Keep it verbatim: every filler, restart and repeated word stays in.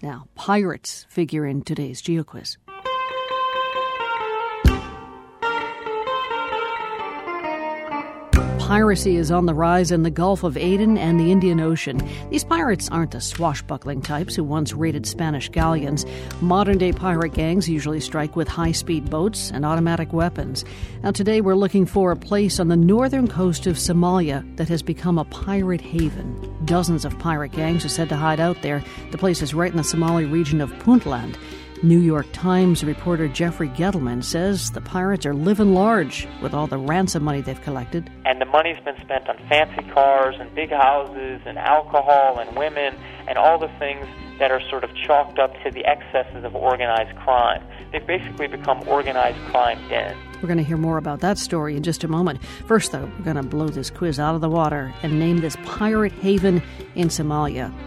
Now, pirates figure in today's GeoQuiz. Piracy is on the rise in the Gulf of Aden and the Indian Ocean. These pirates aren't the swashbuckling types who once raided Spanish galleons. Modern-day pirate gangs usually strike with high-speed boats and automatic weapons. Now, today we're looking for a place on the northern coast of Somalia that has become a pirate haven. Dozens of pirate gangs are said to hide out there. The place is right in the Somali region of Puntland. New York Times reporter Jeffrey Gettleman says the pirates are living large with all the ransom money they've collected. And the money's been spent on fancy cars and big houses and alcohol and women and all the things that are sort of chalked up to the excesses of organized crime. They've basically become organized crime dens. We're going to hear more about that story in just a moment. First, though, we're going to blow this quiz out of the water and name this pirate haven in Somalia.